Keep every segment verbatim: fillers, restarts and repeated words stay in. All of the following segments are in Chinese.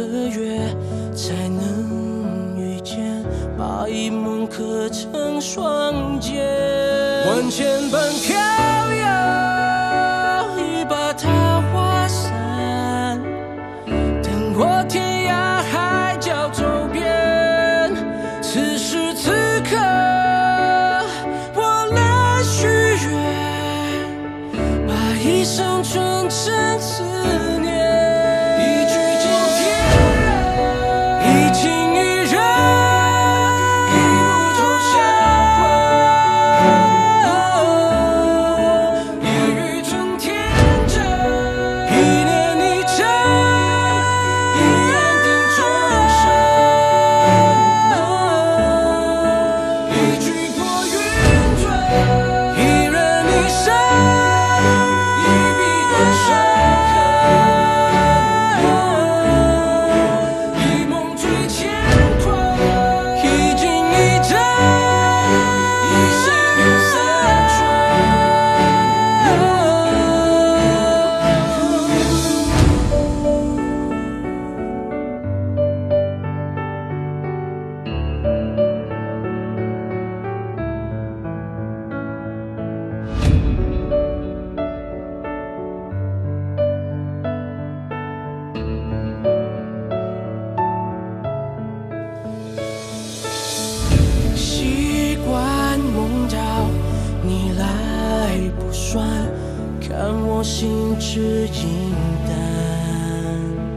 和月，才能遇见，把一梦刻成双肩。万千般飘摇，一把桃花伞，等我天涯海角走遍。此时此刻，我来许愿，把一生纯真思念。一句惊天人，一情一人，一幕中相会。一语春天真，一念一真，一缘定终身。一举过云追，一人一生，一笔断深刻。一梦追乾坤，一惊一真，一心永三春。习惯梦到你来不算，看我心知影淡。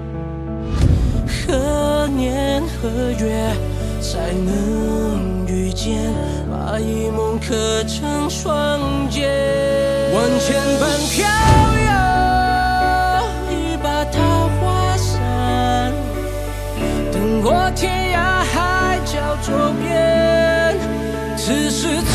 何年何月才能遇见，把一梦刻成双肩。万千般飘摇，一把桃花伞，等我天涯海角走遍。此时